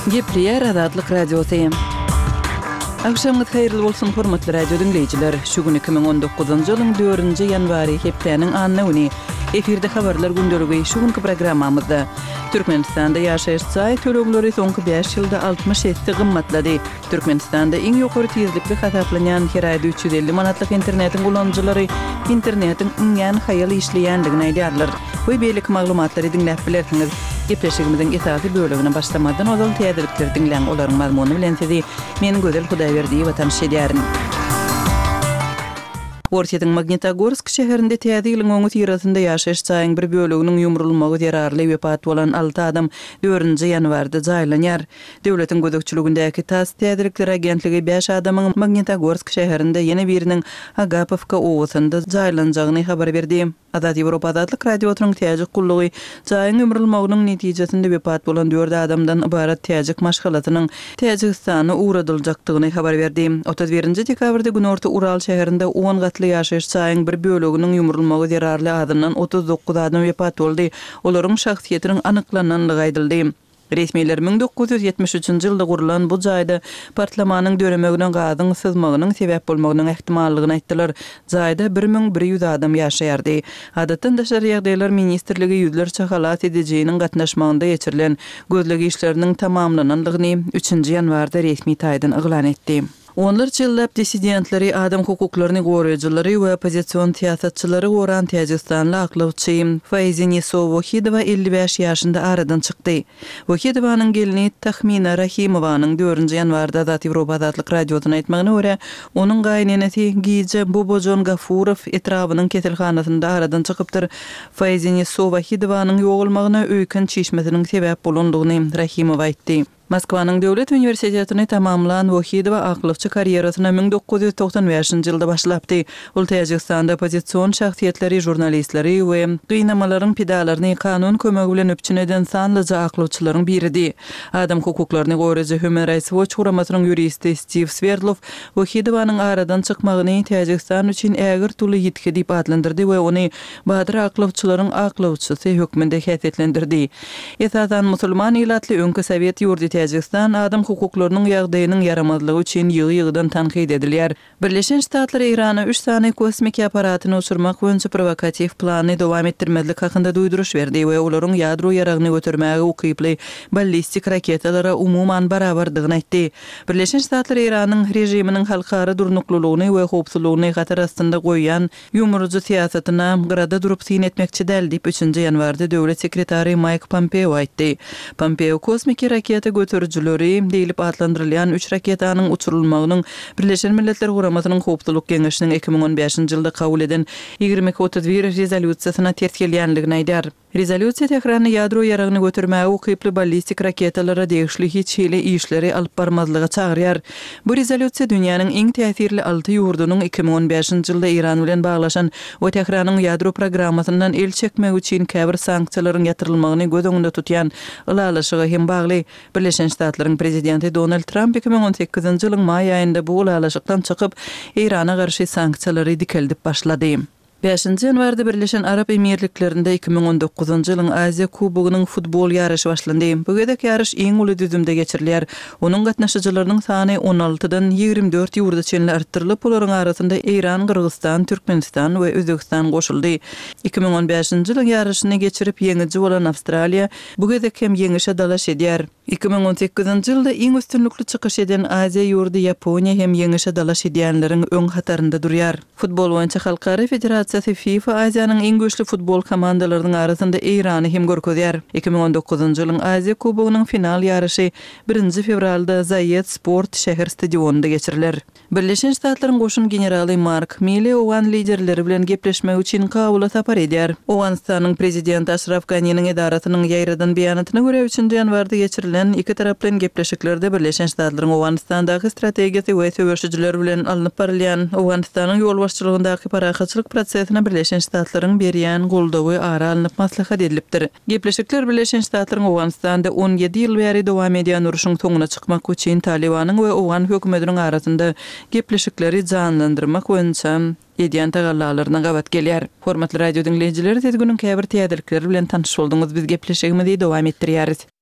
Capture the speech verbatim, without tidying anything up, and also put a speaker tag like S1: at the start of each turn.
S1: Gepleyer Azadlyk Radiosu. Akşamınız hayırlı bolsun hormatly radio dinleyijiler. Şu gün iki bin on dokuzuncu ýylyň dördünji ýanwary hepdeniň annawyny efirde habarlar gündöligi şu günkü programmamyzda Türkmenistanda ýaşaýjy tölegleri soňky beş ýylda altymyş ýedi gymmatlady. Türkmenistanda iň ýokary tezlikli hasaplanýan her aýda üç yüz elli manatlyk internetiň gulanjylary internetiň iňen haýal işleýändigini aýdýarlar. Bu beýlik maglumatlary dinläp bilersiňiz. Gepleşigimiziň esasy bölümine başlamadan ozal täzelikleri dinleň olaryň mazmuny bilen sizi men Gözel Hudaýberdi watan şedýärin. Ortiýadyň Magnitogorsk şäherinde täze ýylyň öňü tirasynda ýaşaýjy bir bölüginiň ýumrulmagy derarly wepat bolan alty adam dördünji ýanwarda jaýlanýar. Döwletiň gözekçiligindäki Tass täzelikleri agentligi beş adamyň Magnitogorsk şäherinde ýene biriniň Agapovka owasynda jaýlanjagyny habar berdi. Azad Ýewropa Azadlyk Radiosynyň täjek gullugy jaýyň ýumrulmagynyň netijesinde wepat bolan dört adamdan ibarat täjek maşgalatynyň Täjikistana uğradyljakdygyny habar berdi. otuz birinji dekabrda günorta Ural şäherinde on gatly ýaşaýjy jaýyň bir bölüginiň ýumrulmagy derarly adamdan otuz dokuz adam wepat boldy. Olaryň şahsiýetiniň anyklananlygy aýdyldy. Resmiler bin dokuz yüz ýetmiş üçinji ýylda gurulan bu jaýda partlamanyň döremegine gazyň syzmagynyň sebäp bolmagynyň ähtimallygyny aýtdylar. Jaýda bir min bir ýüz adam ýaşaýardy. Adatda Daşary ýagdaýlar ministrligi ýüzlerçe halat edejiginiň gatnaşmagynda geçirilen gözlegi işleriniň tamamlananlygyny üçinji ýanwarda resmi taýdan eglan etdi. Onlarca ýyllap dissidentleri, adam hukuklaryny goraýjylary we opozisiýon siýasatçylary goran Täjikistanly aklawçy Fayzini Sowohidowa elli beş ýaşynda aradan çykdy. Wohidowanyň gelini Tahmina Rahimowanyň dördünji ýanwarda Azad Ýewropa Azadlyk Radiosyna aýtmagyna görä, onuň gaýnanasy Gize Bobojon Gafurow etrawynyň keselhanasynda aradan çykypdyr. Fayzini Sowohidowanyň ýogulmagyna öýkün çeşmesiniň sebäp bolandygyny Rahimow aýtdy. Moskwanyň Döwlet Uniwersitetini tamamlan Wohidowa aklawçy karýerasyny bin dokuz yüz toksan beşinji ýylda başlapdy. Ol Täjikistanda opozisiýon şahsiýetleri, jurnalistleri we gynamalaryň pedalaryny kanun kömegi bilen öpçün eden sanlyca aklawçylaryň biridi. Adam hukuklaryny goraýjy Human Rights Watch guramasynyň ýuristi Steve Sverdlov Wohidowanyň aradan çykmagyny Täjikistan üçin ägir tuly ýetki diýip adlandyrdy we ony badyr aklawçylaryň aklawçysy hökmünde häsiýetlendirdi. Esasan musulman ýylatly öňkü Sowet ýurdy Täjikistan adam hukuklarynyň ýagdaýynyň yaramazlygy üçin ýygy-ýygydan tanqid edilýär. Birleşen Ştatlar Irana üç sany kosmik aparatyny uçurmak boýunça provokativ plany dowam etdirmezlik hakynda duýduruş berdi we olaryň ýadro ýaragyny götürmäge ukyply ballistik raketalara umuman barabardygyny aýtdy. Birleşen Ştatlar Iranyň rejiminiň halkara durnuklulygyny we howpsuzlygyny gatar astynda goýan ýumruzy siýasatyna grada durup syn etmekçi däl diýip üçinji ýanwarda döwlet sekretary Mike Pompeo aýtdy. Pompeo kosmik raketa götürüjüleri diýilip adlandyrylýan üç raketanyň uçurulmagynyň Birleşen Milletler Guramasynyň howpsuzlyk geňeşiniň iki bin on beşinji ýylda kabul eden ýygrimi otuz bir rezolýusiýasyna ters gelýänligini aýdýar. Rezolýusiýa Tehranny ýadro ýaragyny götürmäge ukyply ballistik raketalara degişli hiç hili işleri alyp barmazlyga çagyrýar. Bu rezolýusiýa dünýäniň iň täsirli alty ýurdunyň iki bin on beşinji ýylda Iran bilen baglaşan we Tehranyň ýadro programmasyndan el çekmek üçin käbir sanksiýalaryň ýatyrylmagyny göz öňünde tutýan ulalaşyga hem bagly. Birleşen Ştatlaryň prezidenti Donald Trump iki bin on sekizinji ýylyň may aýynda bu ulalaşykdan çykyp Irana garşy sanksiýalary dikeldip başlady. beşinji ýanwarda Birleşen Arap Emirliklerinde iki bin on dokuzunju ýylyň Aziýa Kubogynyň futbol ýaraşy başlandy. Bu gedek ýaraş iň uly düzümde geçirilýär. Onuň gatnaşyjylarynyň sany on altydan ýigirmi dört ýurda çenli artdyrylyp, olaryň arasynda Iran, Kyrgyzstan, Türkmenistan we Özbegistan goşuldy. iki bin on beşinji ýylyň ýaraşyny geçirip ýeňiji bolan Awstraliýa bu gedek hem ýeňişe dalaş edýär. iki bin on sekizinji ýylda iň üstünlikli çykyş eden Aziýa ýurdy Ýaponiýa hem ýeňişe dalaş edýänleriň öň hatarynda durýar. Futbol boýunça Halkara Federatsiýa FIFA Aziýanyň iň güçlü futbol komandalarynyň arasynda Irany hem görkezýär. iki bin on dokuzunju ýylyň Aziýa Kubogynyň final ýaraşy birinji fevralda Zayed Sport şäher stadionunda geçiriler. Birleşen Ştatlaryň goşun generaly Mark Milley owan liderleri bilen gepleşmek üçin Kabula tapar edýär. Owganistanyň prezidenti Ashraf Ghani'niň edarasynyň ýaýradan beýanatyna görä üçinji ýanwarda geçirilen iki tarap bilen gepleşiklerde Birleşen Ştatlaryň Owganistandaky strategiýasy we söwüşçiler bilen alınıp barylýan Owganistanyň ýol başçylygyndaky parahatçylyk prosesine Birleşen Ştatlaryň berýän goldawy ara alınıp maslahat edilipdir. Gepleşikler Birleşen Ştatlaryň Owganistanda on ýedi ýyl bäri dowam edýän uruşyň soňuna çykmak üçin Talibanyň we Owgan hökümetiniň arasynda gepleşikleri canlandyrmak boýunça edýän tagallalaryna gabat gelýär. Hormatly radio dinleýijileri, tez günüň käbir täzelikleri bilen tanyş boldyňyz. Biz gepleşigimizi dowam etdirýäris.